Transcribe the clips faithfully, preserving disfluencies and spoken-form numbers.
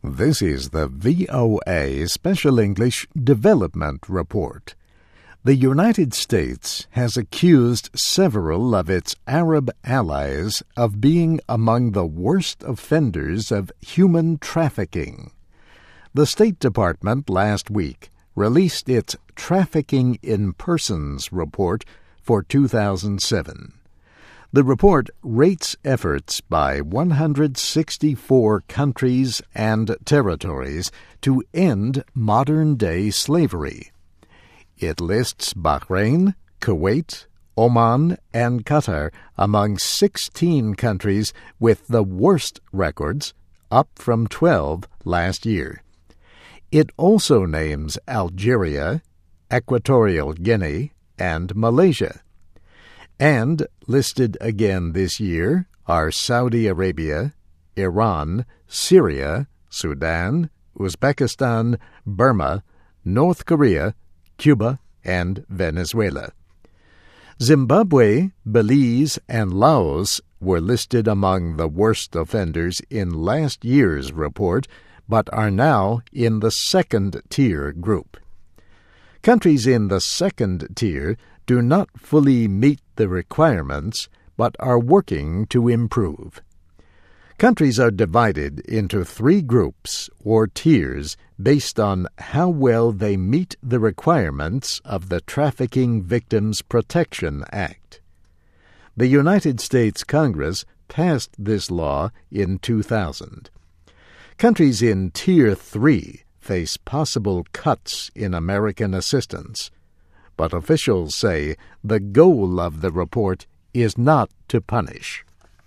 This is the V O A Special English Development Report. The United States has accused several of its Arab allies of being among the worst offenders of human trafficking. The State Department last week released its Trafficking in Persons report for two thousand seven. The report rates efforts by one hundred sixty-four countries and territories to end modern-day slavery. It lists Bahrain, Kuwait, Oman, and Qatar among sixteen countries with the worst records, up from twelve last year. It also names Algeria, Equatorial Guinea, and Malaysia. And listed again this year are Saudi Arabia, Iran, Syria, Sudan, Uzbekistan, Burma, North Korea, Cuba, and Venezuela. Zimbabwe, Belize, and Laos were listed among the worst offenders in last year's report, but are now in the second-tier group. Countries in the second tier do not fully meet the requirements, but are working to improve. Countries are divided into three groups or tiers based on how well they meet the requirements of the Trafficking Victims Protection Act. The United States Congress passed this law in two thousand. Countries in Tier three face possible cuts in American assistance, but officials say the goal of the report is not to punish.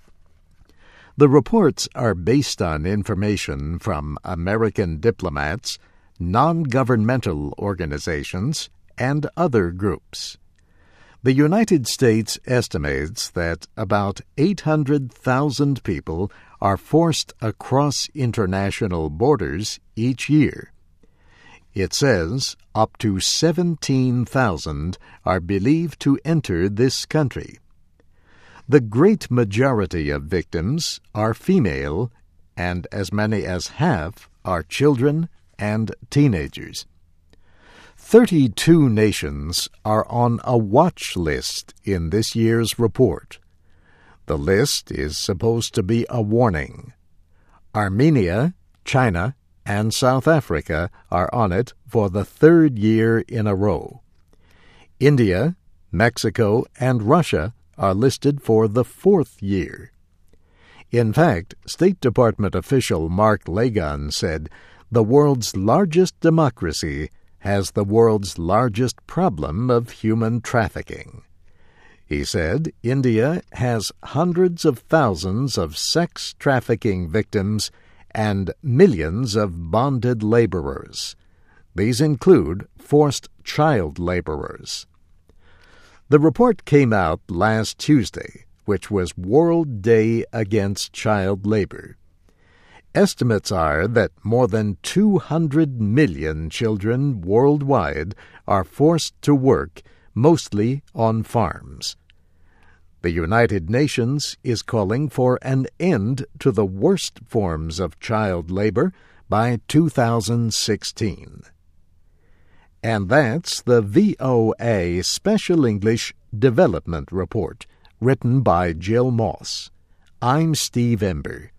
The reports are based on information from American diplomats, non-governmental organizations, and other groups. The United States estimates that about eight hundred thousand people are forced across international borders each year. It says up to seventeen thousand are believed to enter this country. The great majority of victims are female, and as many as half are children and teenagers. Thirty-two nations are on a watch list in this year's report. The list is supposed to be a warning. Armenia, China, and South Africa are on it for the third year in a row. India, Mexico, and Russia are listed for the fourth year. In fact, State Department official Mark Lagon said the world's largest democracy has the world's largest problem of human trafficking. He said India has hundreds of thousands of sex trafficking victims and millions of bonded laborers. These include forced child laborers. The report came out last Tuesday, which was World Day Against Child Labor. Estimates are that more than two hundred million children worldwide are forced to work, mostly on farms. The United Nations is calling for an end to the worst forms of child labor by two thousand sixteen. And that's the V O A Special English Development Report, written by Jill Moss. I'm Steve Ember.